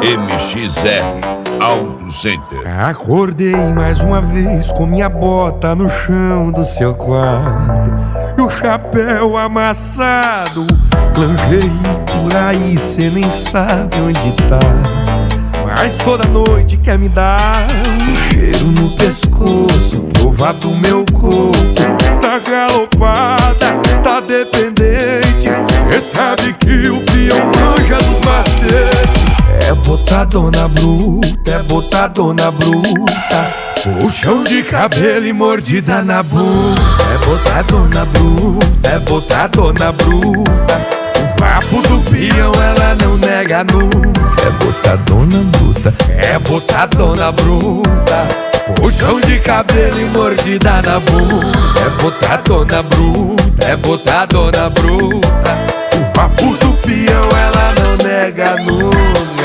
MXR Auto Center. Acordei mais uma vez com minha bota no chão do seu quarto e o chapéu amassado. Lingerie por aí, cê nem sabe onde tá, mas toda noite quer me dar um cheiro no pescoço, provar do meu corpo. Tá galopada, tá dependente, cê sabe que o peão manja dos macetes. É botadona bruta, é botadona bruta, puxão de cabelo e mordida na bunda. É botadona bruta, é botadona bruta, o vapo do peão ela não nega nunca. É botadona bruta, é botadona bruta, puxão de cabelo e mordida na bunda. É botadona bruta, é botadona bruta, o vapo do peão ela não nega nunca.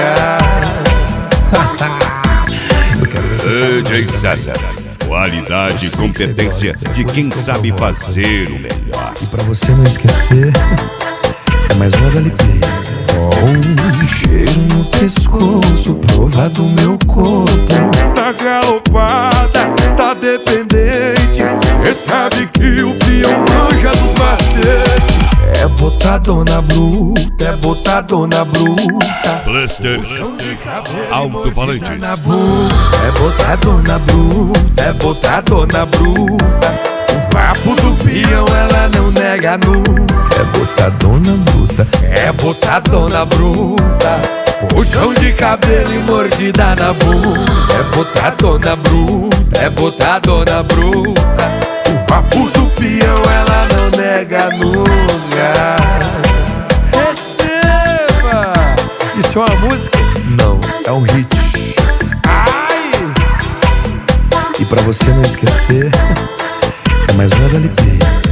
DJ César, qualidade e competência de quem sabe fazer o melhor. E pra você não esquecer, é mais uma da LP. Um cheiro no pescoço, prova do meu corpo. Tá galopada, tá dependente, cê sabe que o peão manja dos macetes. É botadona bruta, é botadona bruta, Blaster Alto-Falantes. é botadona bruta, é botadona bruta, o vapo do peão ela não nega nunca. É botadona bruta, é botadona bruta, puxão de cabelo e mordida na bunda. É botadona bruta, é botadona bruta, o vapo do peão ela não nega nunca. Receba! Isso é uma música? Não, é um hit. Ai! E pra você não esquecer, é mais uma da LP.